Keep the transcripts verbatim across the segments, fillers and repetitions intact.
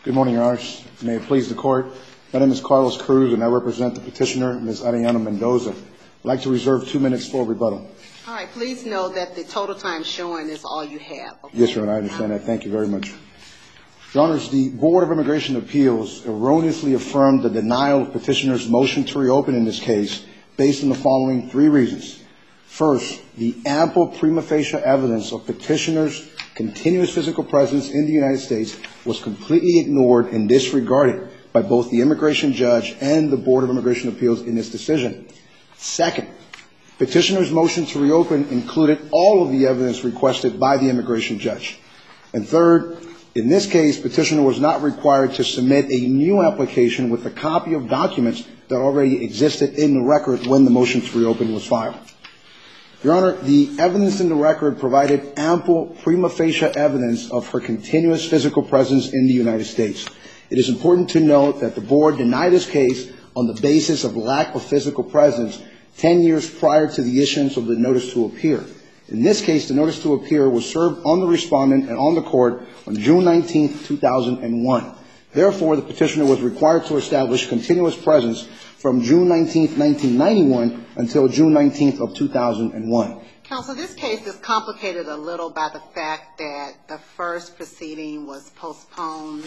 Good morning, Your Honors. May it please the Court. My name is Carlos Cruz, and I represent the petitioner, Miz Arellano Mendoza. I'd like to reserve two minutes for rebuttal. All right. Please know that the total time showing is all you have. Okay? Yes, Your Honor. I understand that. Thank you very much. Your Honors, the Board of Immigration Appeals erroneously affirmed the denial of petitioner's motion to reopen in this case based on the following three reasons. First, the ample prima facie evidence of petitioner's continuous physical presence in the United States was completely ignored and disregarded by both the immigration judge and the Board of Immigration Appeals in this decision. Second, petitioner's motion to reopen included all of the evidence requested by the immigration judge. And third, in this case, petitioner was not required to submit a new application with a copy of documents that already existed in the record when the motion to reopen was filed. Your Honor, the evidence in the record provided ample prima facie evidence of her continuous physical presence in the United States. It is important to note that the Board denied this case on the basis of lack of physical presence ten years prior to the issuance of the notice to appear. In this case, the notice to appear was served on the respondent and on the court on June nineteenth, two thousand one. Therefore, the petitioner was required to establish continuous presence from June nineteenth, nineteen ninety-one until June nineteenth of two thousand one. Counsel, this case is complicated a little by the fact that the first proceeding was postponed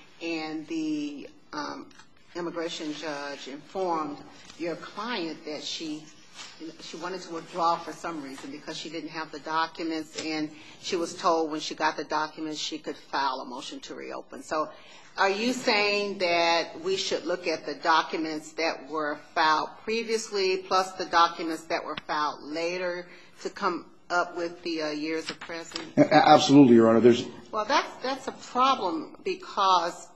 and the um, immigration judge informed your client that she she wanted to withdraw for some reason because she didn't have the documents, and she was told when she got the documents she could file a motion to reopen. So are you saying that we should look at the documents that were filed previously plus the documents that were filed later to come up with the uh, years of presence? Absolutely, Your Honor. There's Well, that's, that's a problem, because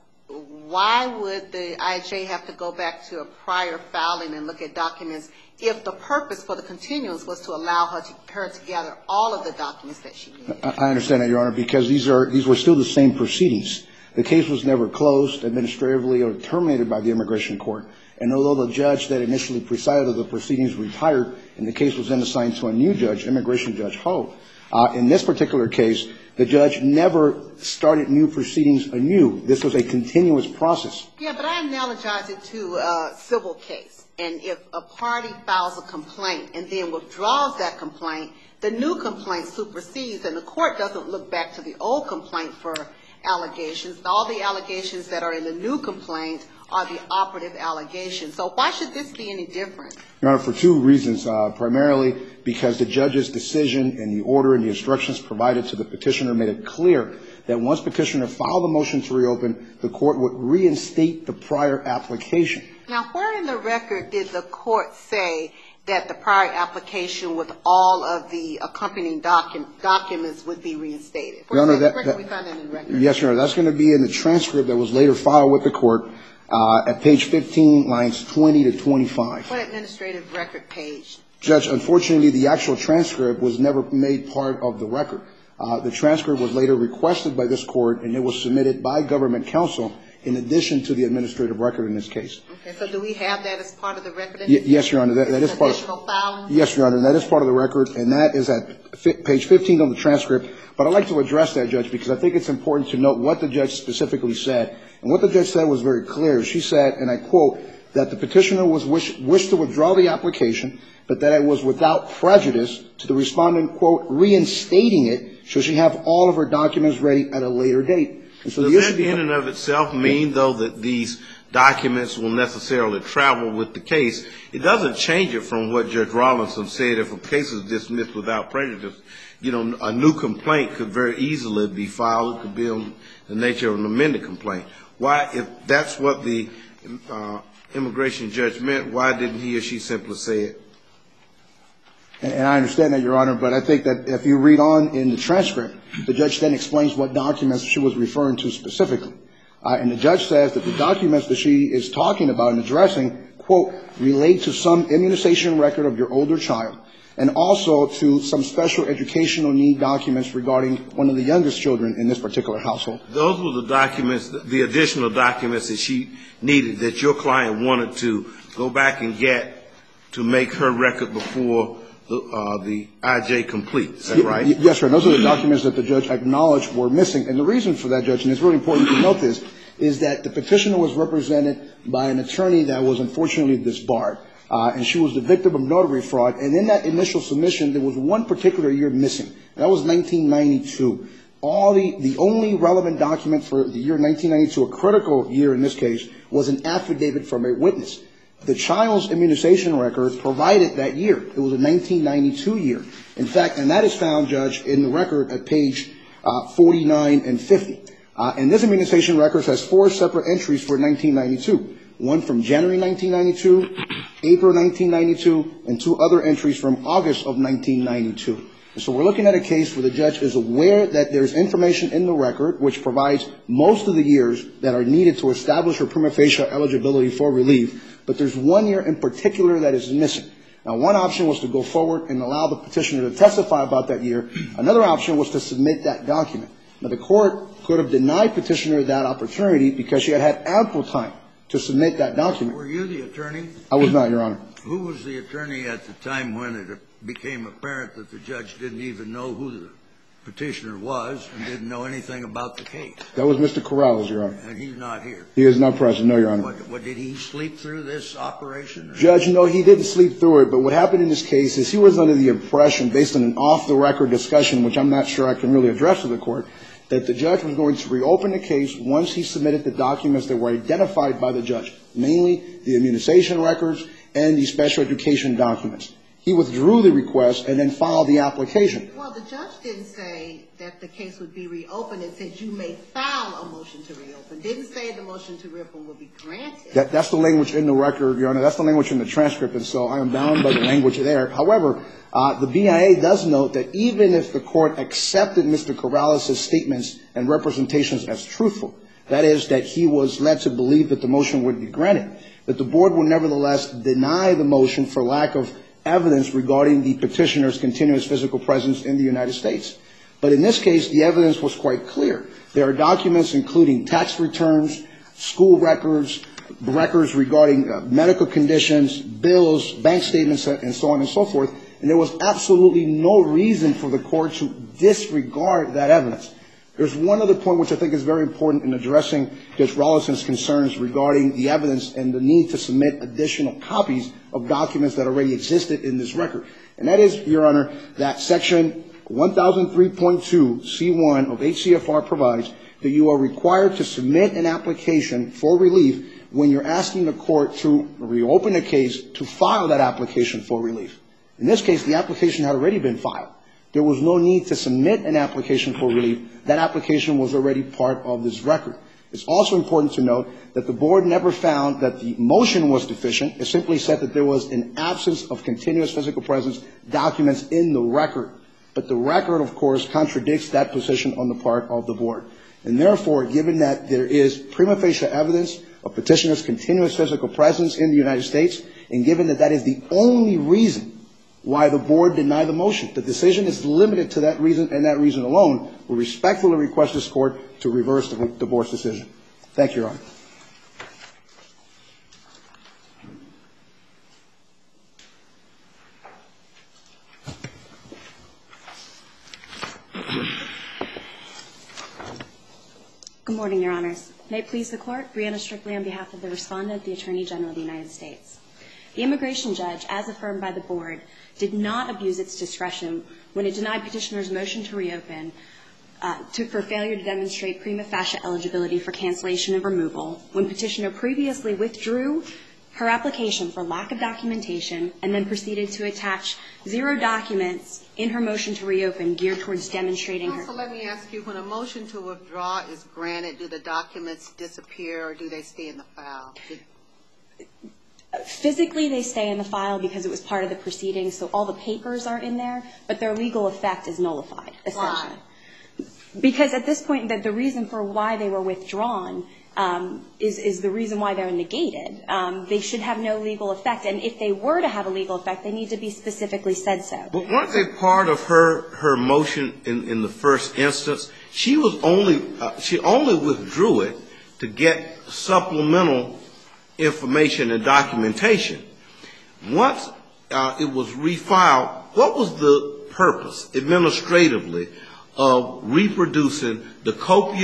why would the I J have to go back to a prior filing and look at documents if the purpose for the continuance was to allow her to, her to gather all of the documents that she needed? I understand that, Your Honor, because these are these were still the same proceedings. The case was never closed administratively or terminated by the immigration court. And although the judge that initially presided over the proceedings retired and the case was then assigned to a new judge, Immigration Judge Ho, uh, in this particular case, the judge never started new proceedings anew. This was a continuous process. Yeah, but I analogize it to a civil case. And if a party files a complaint and then withdraws that complaint, the new complaint supersedes, and the court doesn't look back to the old complaint for allegations. All the allegations that are in the new complaint are the operative allegations. So why should this be any different? Your Honor, for two reasons. Uh, primarily because the judge's decision and the order and the instructions provided to the petitioner made it clear that once petitioner filed a motion to reopen, the court would reinstate the prior application. Now, where in the record did the court say that the prior application with all of the accompanying docu documents would be reinstated? Your Honor, that, where that, can we find that in the record? Yes, Your Honor. That's going to be in the transcript that was later filed with the court uh, at page fifteen, lines twenty to twenty-five. What administrative record page? Judge, unfortunately, the actual transcript was never made part of the record. Uh, the transcript was later requested by this court, and it was submitted by government counsel in addition to the administrative record in this case. Okay, so do we have that as part of the record? Y yes, Your Honor. That, that is part additional filing? Yes, Your Honor. That is part of the record, and that is at page fifteen of the transcript. But I'd like to address that, Judge, because I think it's important to note what the judge specifically said. And what the judge said was very clear. She said, and I quote, that the petitioner was wish, wished to withdraw the application, but that it was without prejudice to the respondent, quote, reinstating it should she have all of her documents ready at a later date. And so Does that in and of itself mean, though, that these documents will necessarily travel with the case? It doesn't change it from what Judge Rawlinson said. If a case is dismissed without prejudice, you know, a new complaint could very easily be filed. It could be on the nature of an amended complaint. Why, if that's what the uh, immigration judge meant, why didn't he or she simply say it? And I understand that, Your Honor, but I think that if you read on in the transcript, the judge then explains what documents she was referring to specifically. Uh, and the judge says that the documents that she is talking about and addressing, quote, relate to some immunization record of your older child, and also to some special educational need documents regarding one of the youngest children in this particular household. Those were the documents, the additional documents that she needed, that your client wanted to go back and get to make her record before the, uh, the I J complete. Is that right? Yes, sir. Those are the documents that the judge acknowledged were missing. And the reason for that, Judge, and it's really important to note this, is that the petitioner was represented by an attorney that was unfortunately disbarred, uh, and she was the victim of notary fraud. And in that initial submission, there was one particular year missing. And that was nineteen ninety-two. All the, the only relevant document for the year nineteen ninety-two, a critical year in this case, was an affidavit from a witness. The child's immunization record provided that year. It was a nineteen ninety-two year. In fact, and that is found, Judge, in the record at page uh, forty-nine and fifty. Uh, and this immunization record has four separate entries for nineteen ninety-two. One from January nineteen ninety-two, April nineteen ninety-two, and two other entries from August of nineteen ninety-two. And so we're looking at a case where the judge is aware that there's information in the record which provides most of the years that are needed to establish her prima facie eligibility for relief, but there's one year in particular that is missing. Now, one option was to go forward and allow the petitioner to testify about that year. Another option was to submit that document. Now, the court could have denied petitioner that opportunity because she had had ample time to submit that document. Were you the attorney? I was not, Your Honor. Who was the attorney at the time when it became apparent that the judge didn't even know who the petitioner was and didn't know anything about the case? That was Mister Corrales, Your Honor. And he's not here. He is not present, no, Your Honor. What, what, did he sleep through this operation? Or? Judge, no, he didn't sleep through it, but what happened in this case is he was under the impression, based on an off-the-record discussion, which I'm not sure I can really address to the court, that the judge was going to reopen the case once he submitted the documents that were identified by the judge, mainly the immunization records and the special education documents. He withdrew the request and then filed the application. Well, the judge didn't say that the case would be reopened. It said you may file a motion to reopen. Didn't say the motion to reopen will be granted. That, that's the language in the record, Your Honor. That's the language in the transcript, and so I am bound by the language there. However, uh, the B I A does note that even if the court accepted Mister Corrales' statements and representations as truthful, that is, that he was led to believe that the motion would be granted, that the board would nevertheless deny the motion for lack of evidence regarding the petitioner's continuous physical presence in the United States. But in this case, the evidence was quite clear. There are documents including tax returns, school records, records regarding uh, medical conditions, bills, bank statements, and so on and so forth. And there was absolutely no reason for the court to disregard that evidence. There's one other point which I think is very important in addressing Judge Rawlinson's concerns regarding the evidence and the need to submit additional copies of documents that already existed in this record. And that is, Your Honor, that Section one thousand three point two C one of H C F R provides that you are required to submit an application for relief when you're asking the court to reopen a case to file that application for relief. In this case, the application had already been filed. There was no need to submit an application for relief. That application was already part of this record. It's also important to note that the board never found that the motion was deficient. It simply said that there was an absence of continuous physical presence documents in the record. But the record, of course, contradicts that position on the part of the board. And therefore, given that there is prima facie evidence of petitioner's continuous physical presence in the United States, and given that that is the only reason why the board denied the motion, the decision is limited to that reason and that reason alone, we respectfully request this court to reverse the, the board's decision. Thank you, Your Honor. Good morning, Your Honors. May it please the Court, Brianna Strickland on behalf of the Respondent, the Attorney General of the United States. The immigration judge, as affirmed by the board, did not abuse its discretion when it denied petitioner's motion to reopen uh, to, for failure to demonstrate prima facie eligibility for cancellation of removal when petitioner previously withdrew her application for lack of documentation and then proceeded to attach zero documents in her motion to reopen geared towards demonstrating her. So let me ask you, when a motion to withdraw is granted, do the documents disappear or do they stay in the file? Did Physically, they stay in the file because it was part of the proceedings, so all the papers are in there, but their legal effect is nullified, essentially. Why? Because at this point, that the reason for why they were withdrawn um, is, is the reason why they're negated. Um, they should have no legal effect, and if they were to have a legal effect, they need to be specifically said so. But weren't they part of her, her motion in, in the first instance? She was only, uh, she only withdrew it to get supplemental information and documentation. Once uh, it was refiled, what was the purpose administratively of reproducing the copious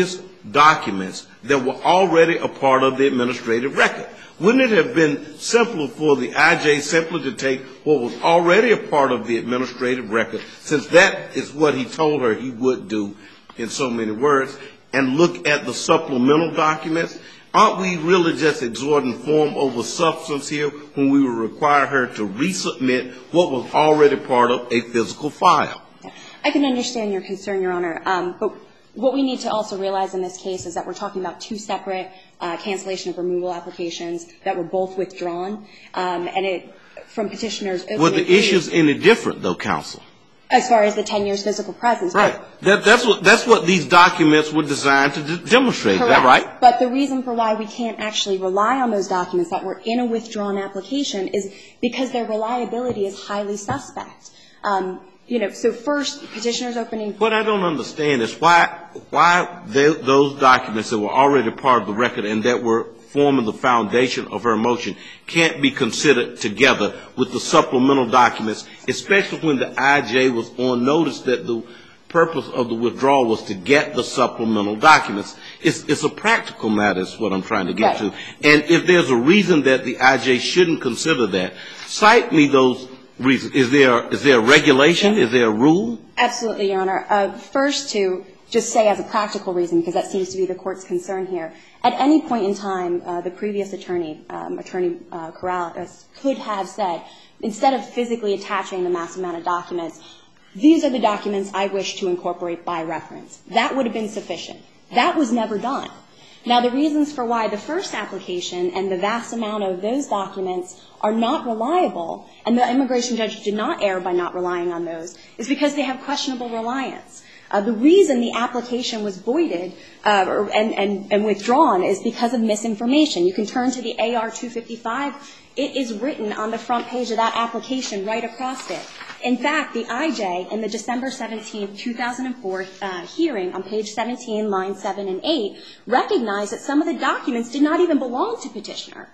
documents that were already a part of the administrative record? Wouldn't it have been simpler for the I J simply to take what was already a part of the administrative record, since that is what he told her he would do in so many words, and look at the supplemental documents? Aren't we really just exhorting form over substance here when we would require her to resubmit what was already part of a physical file? I can understand your concern, Your Honor, um, but what we need to also realize in this case is that we're talking about two separate uh, cancellation of removal applications that were both withdrawn, um, and it, from petitioners. Were the issues any different, though, counsel? As far as the ten years physical presence. Right. That, that's what that's what these documents were designed to d- demonstrate. Correct. Is that right? But the reason for why we can't actually rely on those documents that were in a withdrawn application is because their reliability is highly suspect. Um, you know, so first, petitioner's opening. What I don't understand is why why they, those documents that were already part of the record and that were forming the foundation of her motion can't be considered together with the supplemental documents, especially when the I J was on notice that the purpose of the withdrawal was to get the supplemental documents. It's, it's a practical matter is what I'm trying to get right. to. And if there's a reason that the I J shouldn't consider that, cite me those reasons. Is there, is there a regulation? Is there a rule? Absolutely, Your Honor. Uh, first, to just say as a practical reason, because that seems to be the court's concern here, at any point in time, uh, the previous attorney, um, Attorney uh, Corrales, could have said, instead of physically attaching the mass amount of documents, these are the documents I wish to incorporate by reference. That would have been sufficient. That was never done. Now, the reasons for why the first application and the vast amount of those documents are not reliable, and the immigration judge did not err by not relying on those, is because they have questionable reliance. Uh, the reason the application was voided uh, or, and, and, and withdrawn is because of misinformation. You can turn to the A R two fifty-five. It is written on the front page of that application right across it. In fact, the I J in the December seventeenth, two thousand four uh, hearing on page seventeen, lines seven and eight, recognized that some of the documents did not even belong to petitioner.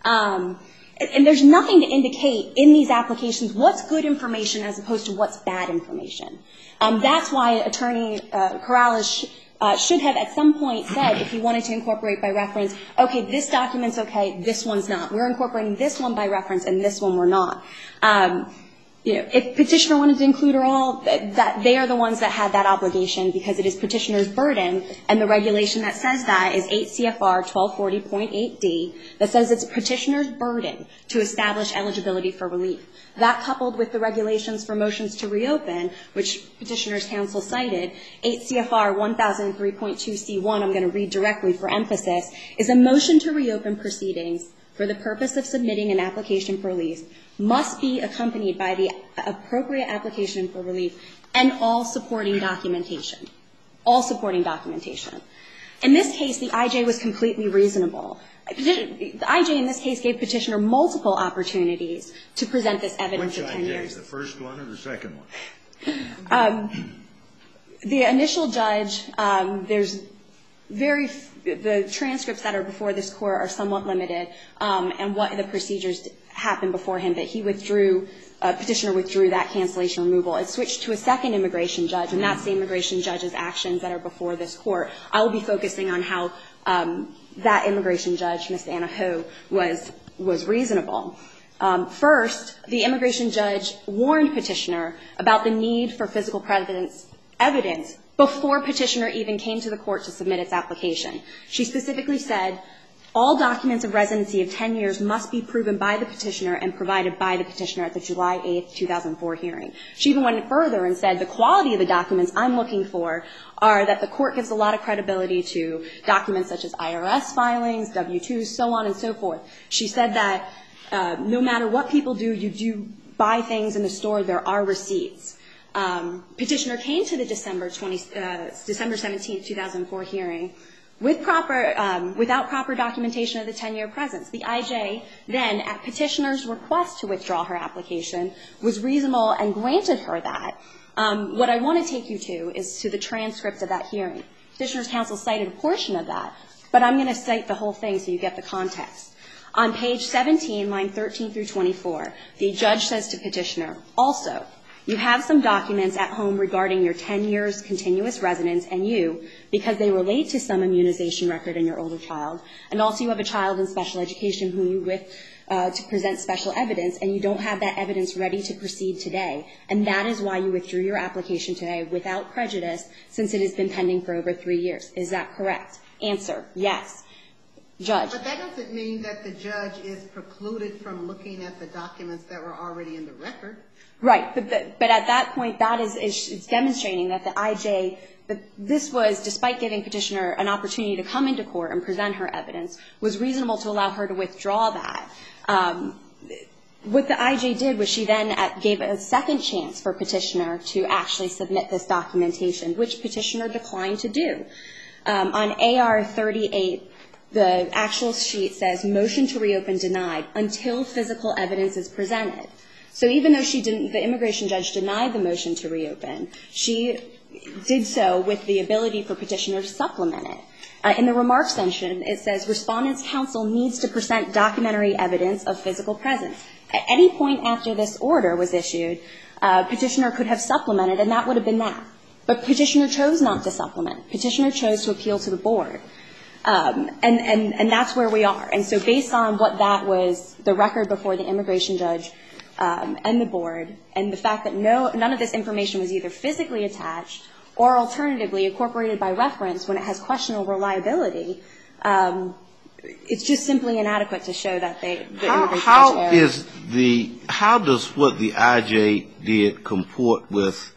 Um, and there's nothing to indicate in these applications what's good information as opposed to what's bad information. Um, that's why Attorney uh, Corrales sh- uh, should have at some point said, if he wanted to incorporate by reference, okay, this document's okay, this one's not. We're incorporating this one by reference and this one we're not. Um, you know, if petitioner wanted to include her all, that they are the ones that had that obligation because it is petitioner's burden, and the regulation that says that is eight C F R twelve forty point eight D that says it's petitioner's burden to establish eligibility for relief. That, coupled with the regulations for motions to reopen, which Petitioner's Counsel cited, eight C F R one thousand three point two C one, I'm going to read directly for emphasis, is a motion to reopen proceedings for the purpose of submitting an application for relief must be accompanied by the appropriate application for relief and all supporting documentation. All supporting documentation. In this case, the I J was completely reasonable. The I J in this case gave petitioner multiple opportunities to present this evidence Which of ten I J, years. the first one or the second one? Um, the initial judge, um, there's very f- the transcripts that are before this court are somewhat limited, um, and what the procedures happened before him. But he withdrew, uh, petitioner withdrew that cancellation removal. It switched to a second immigration judge, and that's the immigration judge's actions that are before this court. I will be focusing on how um, that immigration judge, Miz Anna Ho, was was reasonable. Um, first, the immigration judge warned petitioner about the need for physical presence evidence before petitioner even came to the court to submit its application. She specifically said, all documents of residency of ten years must be proven by the petitioner and provided by the petitioner at the July eighth, two thousand four hearing. She even went further and said the quality of the documents I'm looking for are that the court gives a lot of credibility to documents such as I R S filings, W two's, so on and so forth. She said that uh, no matter what people do, you do buy things in the store, there are receipts. Um, petitioner came to the December twentieth, uh, December seventeenth, two thousand four hearing with proper, um, without proper documentation of the ten-year presence. The I J then, at petitioner's request to withdraw her application, was reasonable and granted her that. Um, what I want to take you to is to the transcript of that hearing. Petitioner's counsel cited a portion of that, but I'm going to cite the whole thing so you get the context. On page seventeen, line thirteen through twenty-four, the judge says to petitioner, also, You have some documents at home regarding your ten years continuous residence and you, because they relate to some immunization record in your older child, and also you have a child in special education who you with uh, to present special evidence, and you don't have that evidence ready to proceed today. And that is why you withdrew your application today without prejudice, since it has been pending for over three years. Is that correct? Answer, yes. Judge. But that doesn't mean that the judge is precluded from looking at the documents that were already in the record. Right, but, the, but at that point, that is, is it's demonstrating that the I J, that this was, despite giving petitioner an opportunity to come into court and present her evidence, was reasonable to allow her to withdraw that. Um, what the I J did was she then at, gave a second chance for petitioner to actually submit this documentation, which petitioner declined to do. Um, on A R thirty-eight, the actual sheet says, motion to reopen denied until physical evidence is presented. So even though she didn't, the immigration judge denied the motion to reopen, she did so with the ability for petitioner to supplement it. Uh, in the remarks section, it says, Respondent's counsel needs to present documentary evidence of physical presence. At any point after this order was issued, uh, petitioner could have supplemented, and that would have been that. But petitioner chose not to supplement. Petitioner chose to appeal to the board. Um, and, and, and that's where we are. And so based on what that was, the record before the immigration judge um, and the board, and the fact that no, none of this information was either physically attached or alternatively incorporated by reference when it has questionable reliability, um, it's just simply inadequate to show that they, the how, immigration how judge erred. is the, how does what the I J did comport with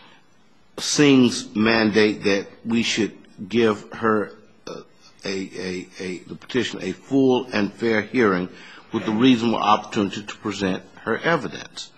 Singh's mandate that we should give her uh, a, a, a, the petitioner a full and fair hearing with the reasonable opportunity to present her evidence?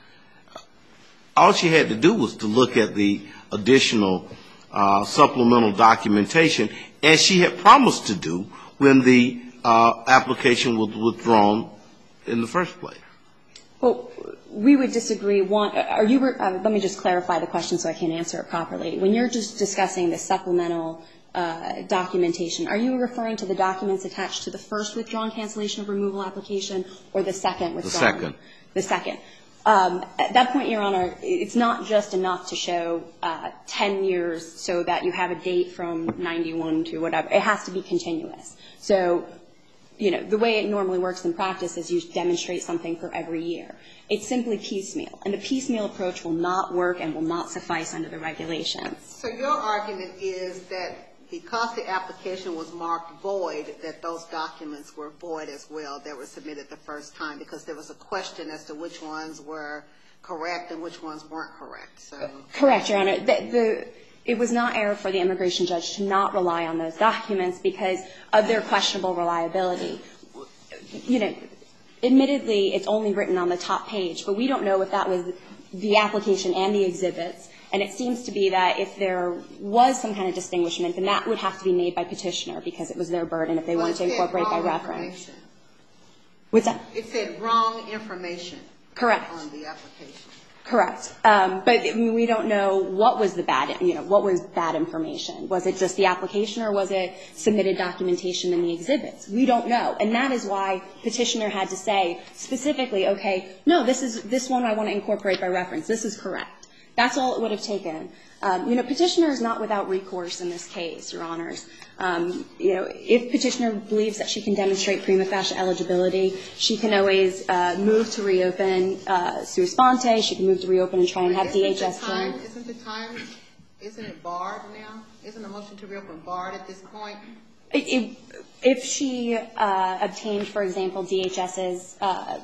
All she had to do was to look at the additional uh, supplemental documentation, as she had promised to do when the uh, application was withdrawn in the first place. Well, we would disagree. One, are you? Uh, let me just clarify the question so I can answer it properly. When you're just discussing the supplemental uh, documentation, are you referring to the documents attached to the first withdrawn cancellation of removal application or the second withdrawn? The second. The second. Um, at that point, Your Honor, it's not just enough to show uh, ten years so that you have a date from ninety-one to whatever. It has to be continuous. So, you know, the way it normally works in practice is you demonstrate something for every year. It's simply piecemeal, and the piecemeal approach will not work and will not suffice under the regulations. So your argument is that because the application was marked void, that those documents were void as well that were submitted the first time, because there was a question as to which ones were correct and which ones weren't correct. So. Correct, Your Honor. The, the, it was not error for the immigration judge to not rely on those documents because of their questionable reliability. You know, admittedly, it's only written on the top page, but we don't know if that was the application and the exhibits. And it seems to be that if there was some kind of distinguishment, then that would have to be made by petitioner because it was their burden if they well, wanted to incorporate by reference. What's that? It said wrong information. Correct. On the application. Correct. Um, but I mean, we don't know what was the bad, you know, what was bad information. Was it just the application or was it submitted documentation in the exhibits? We don't know. And that is why petitioner had to say specifically, okay, no, this is, this one I want to incorporate by reference. This is correct. That's all it would have taken. Um, you know, petitioner is not without recourse in this case, Your Honors. Um, you know, if petitioner believes that she can demonstrate prima facie eligibility, she can always uh, move to reopen uh, sua sponte. She can move to reopen and try and have D H S hearing. Isn't the time, isn't it barred now? Isn't the motion to reopen barred at this point? If, if she uh, obtained, for example, DHS's uh,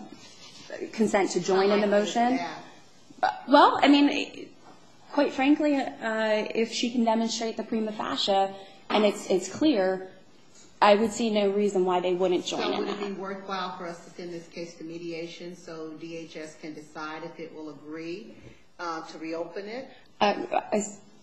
consent to join in the motion. Well, I mean, quite frankly, uh, if she can demonstrate the prima facie and it's it's clear, I would see no reason why they wouldn't join in. So would that. it be worthwhile for us to send this case to mediation so D H S can decide if it will agree uh, to reopen it? Uh, I,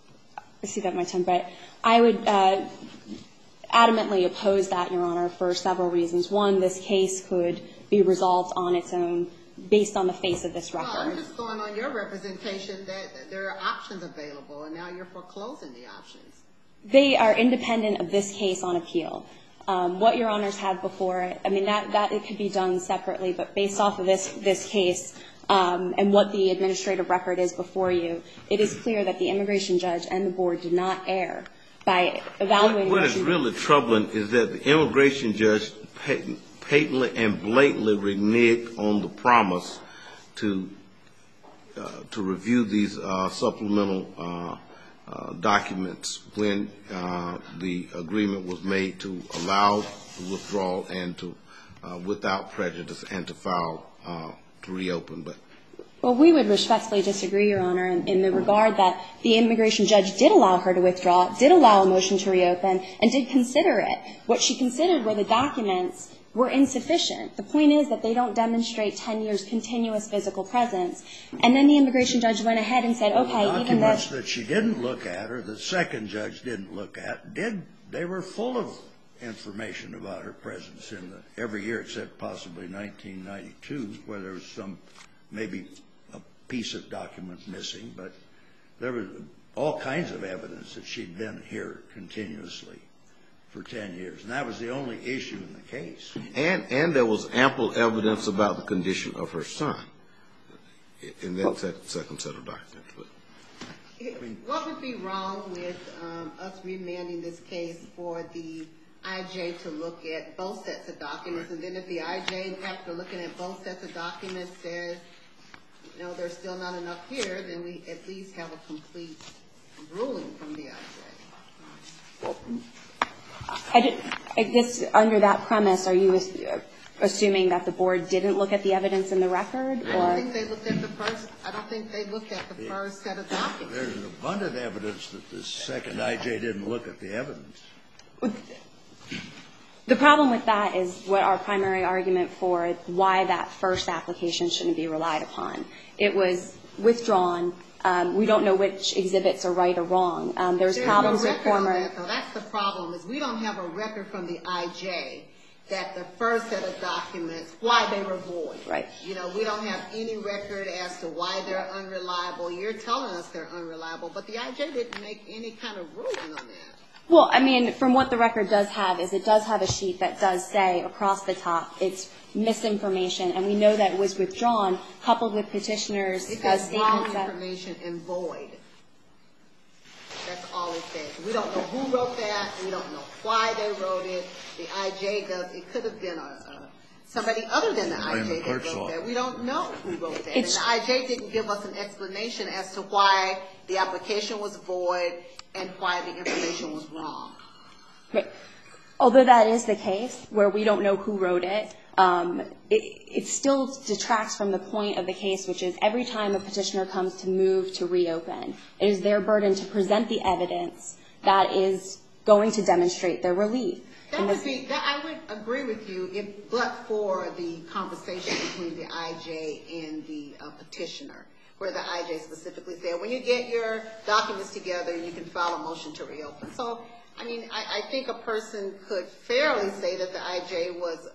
I see that in my time, but I would uh, adamantly oppose that, Your Honor, for several reasons. One, this case could be resolved on its own based on the face of this record. Well, I'm just going on your representation that there are options available, and now you're foreclosing the options. They are independent of this case on appeal. Um, what Your Honors have before it, I mean, that, that it could be done separately, but based off of this, this case, um, and what the administrative record is before you, it is clear that the immigration judge and the board did not err by evaluating. What, what is really troubling is that the immigration judge patently and blatantly reneged on the promise to uh, to review these uh, supplemental uh, uh, documents when uh, the agreement was made to allow the withdrawal and to uh, without prejudice and to file uh, to reopen. But well, we would respectfully disagree, Your Honor, in, in the regard that the immigration judge did allow her to withdraw, did allow a motion to reopen, and did consider it. What she considered were the documents were insufficient. The point is that they don't demonstrate ten years continuous physical presence. And then the immigration judge went ahead and said, okay, well, even though documents that she didn't look at or the second judge didn't look at, did they were full of information about her presence in the, every year except possibly nineteen ninety-two, where there was some, maybe a piece of document missing, but there was all kinds of evidence that she'd been here continuously for ten years, and that was the only issue in the case. And and there was ample evidence about the condition of her son in that set, second set of documents. But, I mean, what would be wrong with um, us remanding this case for the I J to look at both sets of documents, and then if the I J, after looking at both sets of documents, says, you know, there's still not enough here, then we at least have a complete ruling from the I J. Well, I, did, I guess under that premise, are you assuming that the board didn't look at the evidence in the record? Or? I don't think they looked at the first. I don't think they looked at the first set of documents. There's abundant evidence that the second I J didn't look at the evidence. The problem with that is what our primary argument for why that first application shouldn't be relied upon. It was withdrawn. Um, we don't know which exhibits are right or wrong. Um, there's, there's problems no with former. That, though. That's the problem. Is we don't have a record from the I J that the first set of documents, why they were void. Right. You know, we don't have any record as to why they're unreliable. You're telling us they're unreliable, but the I J didn't make any kind of ruling on that. Well, I mean, from what the record does have is it does have a sheet that does say across the top it's misinformation, and we know that it was withdrawn, coupled with petitioners' it uh, says statements wrong that information and void. That's all it says. We don't know who wrote that. We don't know why they wrote it. The I J does. It could have been a, a somebody other than the I J that wrote that. We don't know who wrote that. It's, and the I J didn't give us an explanation as to why the application was void and why the information was wrong. But although that is the case, where we don't know who wrote it, um, it, it still detracts from the point of the case, which is every time a petitioner comes to move to reopen, it is their burden to present the evidence that is going to demonstrate their relief. That would be, that I would agree with you, if but for the conversation between the I J and the uh, petitioner, where the I J specifically said, when you get your documents together, you can file a motion to reopen. So, I mean, I, I think a person could fairly say that the I J was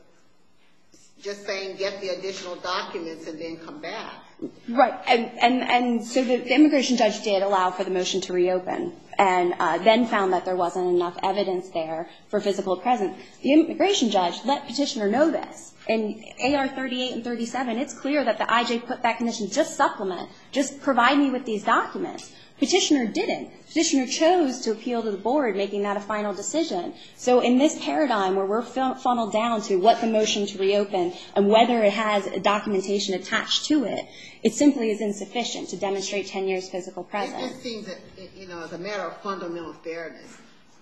just saying get the additional documents and then come back. Right. And, and, and so the, the immigration judge did allow for the motion to reopen and uh, then found that there wasn't enough evidence there for physical presence. The immigration judge let petitioner know this. In A R thirty-eight and thirty-seven, it's clear that the I J put that condition, just supplement, just provide me with these documents. Petitioner didn't. Petitioner chose to appeal to the board, making that a final decision. So in this paradigm where we're funneled down to what the motion to reopen and whether it has documentation attached to it, it simply is insufficient to demonstrate ten years physical presence. It just seems that, you know, as a matter of fundamental fairness,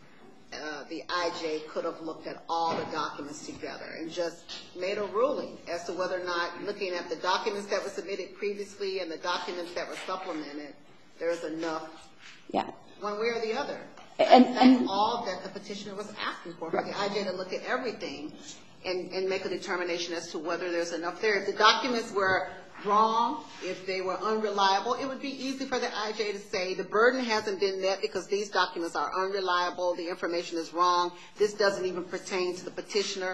uh, the I J could have looked at all the documents together and just made a ruling as to whether or not, looking at the documents that were submitted previously and the documents that were supplemented, there is enough, yeah, one way or the other. And, That's and all that the petitioner was asking for, for the I J to look at everything and, and make a determination as to whether there's enough there. If the documents were wrong, if they were unreliable, it would be easy for the I J to say the burden hasn't been met because these documents are unreliable, the information is wrong, this doesn't even pertain to the petitioner.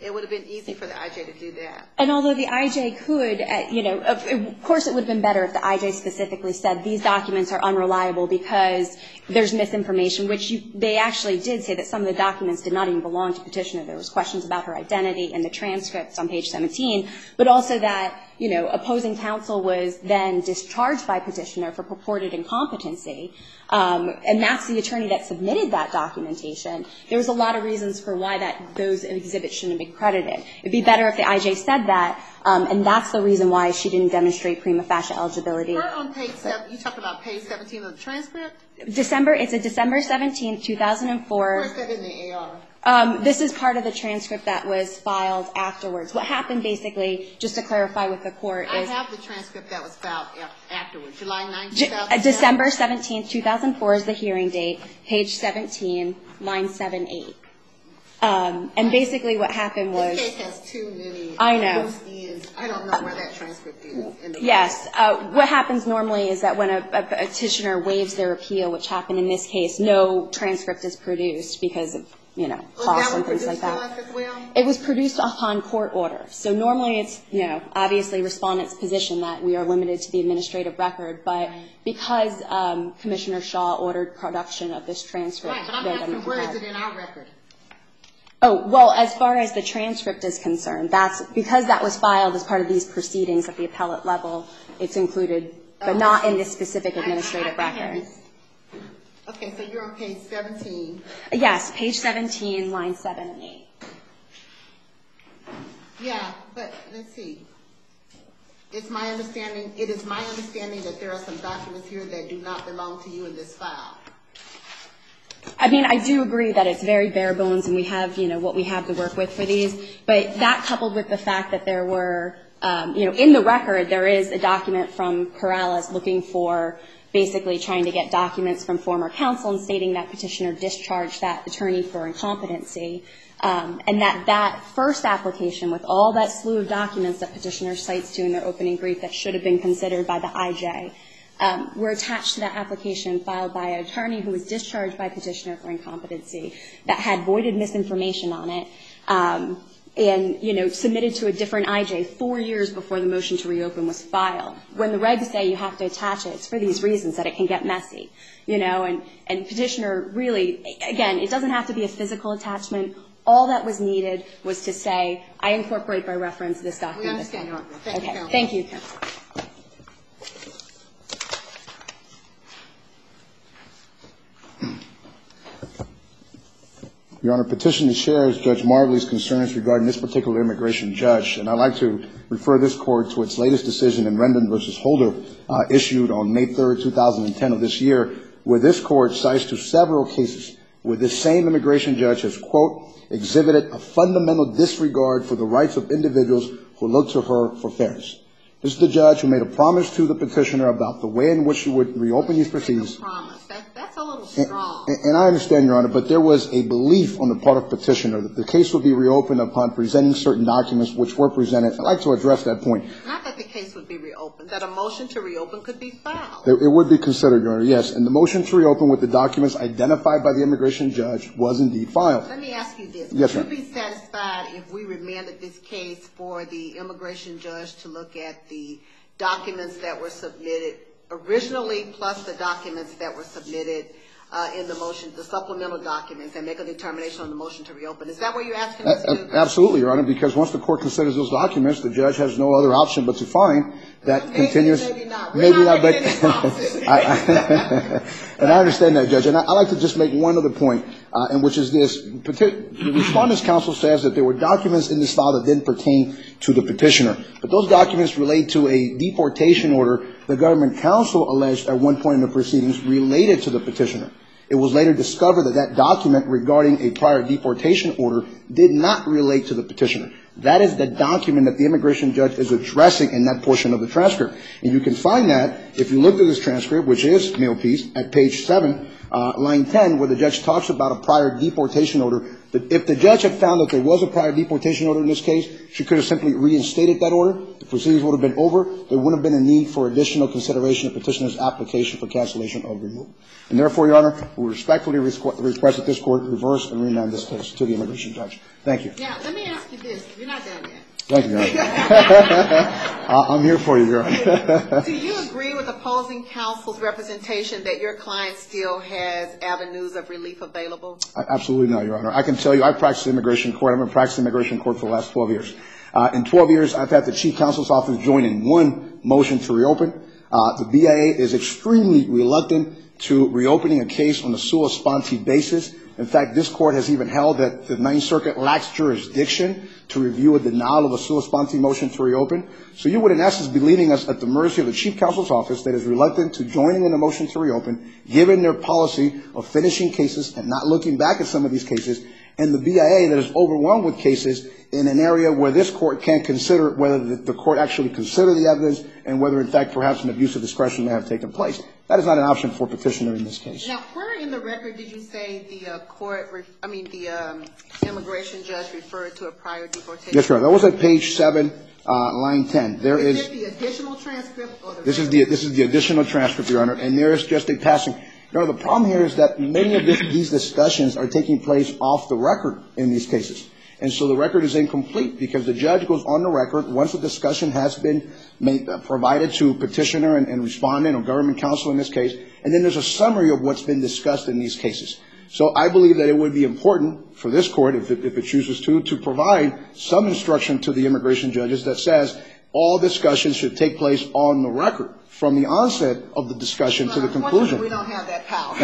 It would have been easy for the I J to do that. And although the I J could, uh, you know, of, of course it would have been better if the I J specifically said these documents are unreliable because there's misinformation, which you, they actually did say that some of the documents did not even belong to petitioner. There was questions about her identity in the transcripts on page seventeen, but also that, you know, opposing counsel was then discharged by petitioner for purported incompetency. Um, and that's the attorney that submitted that documentation. There was a lot of reasons for why that those exhibits shouldn't be credited. It'd be better if the I J said that, um, and that's the reason why she didn't demonstrate prima facie eligibility. We're on page seven. You talking about page seventeen of the transcript? December. It's a December seventeenth, two thousand four. Where's that in the A R? Um, this is part of the transcript that was filed afterwards. What happened, basically, just to clarify with the court, I is have the transcript that was filed afterwards, July ninth, J- two uh, thousand seven. December seventeenth, two thousand four is the hearing date, page seventeen, line seven eight. Um, and basically what happened was... This case has too many I know. loose ends. I don't know where that transcript is. In the Yes. Uh, what happens normally is that when a, a petitioner waives their appeal, which happened in this case, no transcript is produced because of, you know, Was costs that and one things like produced that. to us as well? It was produced upon court order. So normally it's, you know, obviously respondent's position that we are limited to the administrative record, but because um, Commissioner Shaw ordered production of this transcript. Right, but I'm they're asking gonna where have- is it in our record? Oh, well, as far as the transcript is concerned, that's because that was filed as part of these proceedings at the appellate level, it's included, but Oh, not I in see. this specific administrative I- I- I have record. this. Okay, so you're on page seventeen. Yes, page seventeen, line seven and eight. Yeah, but let's see. It's my understanding, it is my understanding that there are some documents here that do not belong to you in this file. I mean, I do agree that it's very bare bones and we have, you know, what we have to work with for these, but that coupled with the fact that there were, um, you know, in the record, there is a document from Corrales looking for basically trying to get documents from former counsel and stating that petitioner discharged that attorney for incompetency. Um, and that that first application with all that slew of documents that petitioner cites to in their opening brief that should have been considered by the I J, um, were attached to that application filed by an attorney who was discharged by petitioner for incompetency that had voided misinformation on it, um, and, you know, submitted to a different I J four years before the motion to reopen was filed. When the regs say you have to attach it, it's for these reasons that it can get messy, you know, and, and petitioner really, again, it doesn't have to be a physical attachment. All that was needed was to say, I incorporate by reference this document. We understand, Your Honor. Thank you, okay. counsel. Thank you, counsel. Your Honor, petitioner shares Judge Marbley's concerns regarding this particular immigration judge, and I'd like to refer this court to its latest decision in Rendon versus Holder, uh, issued on May third, two thousand ten of this year, where this court cites to several cases where this same immigration judge has, quote, exhibited a fundamental disregard for the rights of individuals who look to her for fairness. This is the judge who made a promise to the petitioner about the way in which she would reopen these proceedings. Promise. That, that's a little And, strong. and I understand, Your Honor, but there was a belief on the part of petitioner that the case would be reopened upon presenting certain documents which were presented. I'd like to address that point. Not that the case would be reopened, that a motion to reopen could be filed. It would be considered, Your Honor, yes. And the motion to reopen with the documents identified by the immigration judge was indeed filed. Let me ask you this. Yes, Would ma'am. you be satisfied if we remanded this case for the immigration judge to look at the documents that were submitted originally plus the documents that were submitted uh, in the motion, the supplemental documents, and make a determination on the motion to reopen? Is that what you're asking us to do? Absolutely, Your Honor, because once the court considers those documents, the judge has no other option but to find that Maybe, continuous. maybe not. We're Maybe not not, but making any promises. I, I, and I understand that, Judge. And I, I like to just make one other point, uh, and which is this: Peti- the Respondent's Counsel says that there were documents in this file that didn't pertain to the petitioner, but those documents relate to a deportation order the government counsel alleged at one point in the proceedings related to the petitioner. It was later discovered that that document regarding a prior deportation order did not relate to the petitioner. That is the document that the immigration judge is addressing in that portion of the transcript. And you can find that if you look at this transcript, which is Meal Peace, at page seven, uh, line ten, where the judge talks about a prior deportation order, that if the judge had found that there was a prior deportation order in this case, she could have simply reinstated that order. The proceedings would have been over. There wouldn't have been a need for additional consideration of petitioner's application for cancellation of removal. And therefore, Your Honor, we respectfully request that this Court reverse and remand this case to the immigration judge. Thank you. Now, let me ask you this. You're not done yet. Thank you, Your Honor. I'm here for you, Your Honor. Do you agree with opposing counsel's representation that your client still has avenues of relief available? Absolutely not, Your Honor. I can tell you I practiced immigration court. I've been practicing immigration court for the last twelve years. Uh, in twelve years, I've had the Chief Counsel's Office join in one motion to reopen. Uh, the B I A is extremely reluctant to reopening a case on a sua sponte basis. In fact, this Court has even held that the Ninth Circuit lacks jurisdiction to review a denial of a sua sponte motion to reopen. So you would, in essence, be leaving us at the mercy of the Chief Counsel's Office that is reluctant to joining in a motion to reopen, given their policy of finishing cases and not looking back at some of these cases, and the B I A that is overwhelmed with cases in an area where this Court can't consider whether the, the Court actually considered the evidence and whether, in fact, perhaps an abuse of discretion may have taken place. That is not an option for petitioner in this case. Now, where in the record did you say the uh, court, ref- I mean, the um, immigration judge referred to a prior deportation? Yes, Your Honor. That was at page seven, uh, line ten. There is, is it the additional transcript or the this is the this is the additional transcript, Your Honor, and there is just a passing. Your Honor, the problem here is that many of this, these discussions are taking place off the record in these cases. And so the record is incomplete because the judge goes on the record once the discussion has been made, uh, provided to petitioner and, and respondent or government counsel in this case, and then there's a summary of what's been discussed in these cases. So I believe that it would be important for this Court, if it, if it chooses to, to provide some instruction to the immigration judges that says all discussions should take place on the record from the onset of the discussion well, to the conclusion. We don't have that power.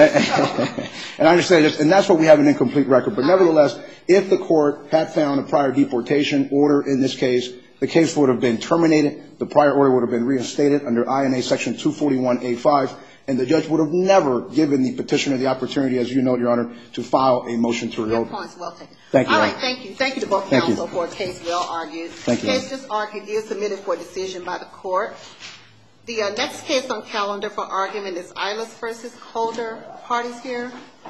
And I understand this, and that's why we have an incomplete record. But nevertheless, if the Court had found a prior deportation order in this case, the case would have been terminated, the prior order would have been reinstated under I N A Section two forty-one A five, and the judge would have never given the petitioner the opportunity, as you know, Your Honor, to file a motion to reopen. Your point's well taken. Thank you, All Your right, Honor. thank you. Thank you to both Thank counsel you. for a case well argued. Thank you, The Your case Honor. just argued is submitted for decision by the Court. The uh, next case on calendar for argument is Ilas versus Holder. Parties here.